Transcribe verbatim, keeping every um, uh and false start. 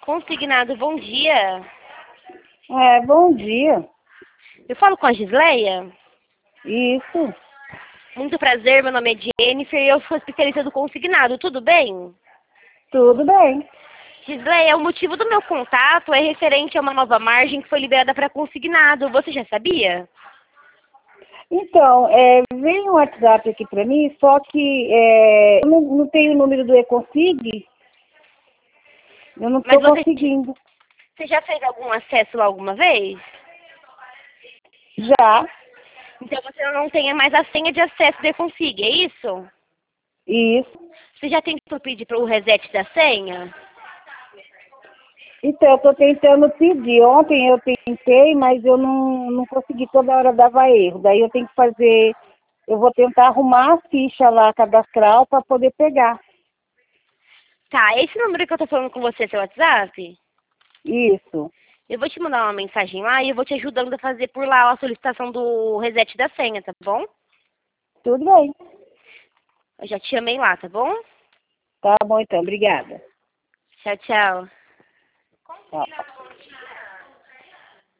Consignado, bom dia. É, bom dia. Eu falo com a Gisleia? Isso. Muito prazer, meu nome é Jennifer e eu sou especialista do consignado, tudo bem? Tudo bem. Gisleia, o motivo do meu contato é referente a uma nova margem que foi liberada para consignado. Você já sabia? Então, é, veio um WhatsApp aqui para mim, só que é, eu não, não tenho o número do Econsig, eu não Mas estou você, conseguindo. você já fez algum acesso lá alguma vez? Já, Então você não tem mais a senha de acesso do Econsig, é isso? isso. Você já tentou pedir para o reset da senha? Então, eu estou tentando pedir. Ontem eu tentei, mas eu não, não consegui, toda hora dava erro. Daí eu tenho que fazer, eu vou tentar arrumar a ficha lá cadastral para poder pegar. Tá, esse número que eu tô falando com você é seu WhatsApp? Isso. Eu vou te mandar uma mensagem lá e eu vou te ajudando a fazer por lá a solicitação do reset da senha, tá bom? Tudo bem. Eu já te chamei lá, tá bom? Tá bom então, obrigada. Tchau, tchau. Tchau.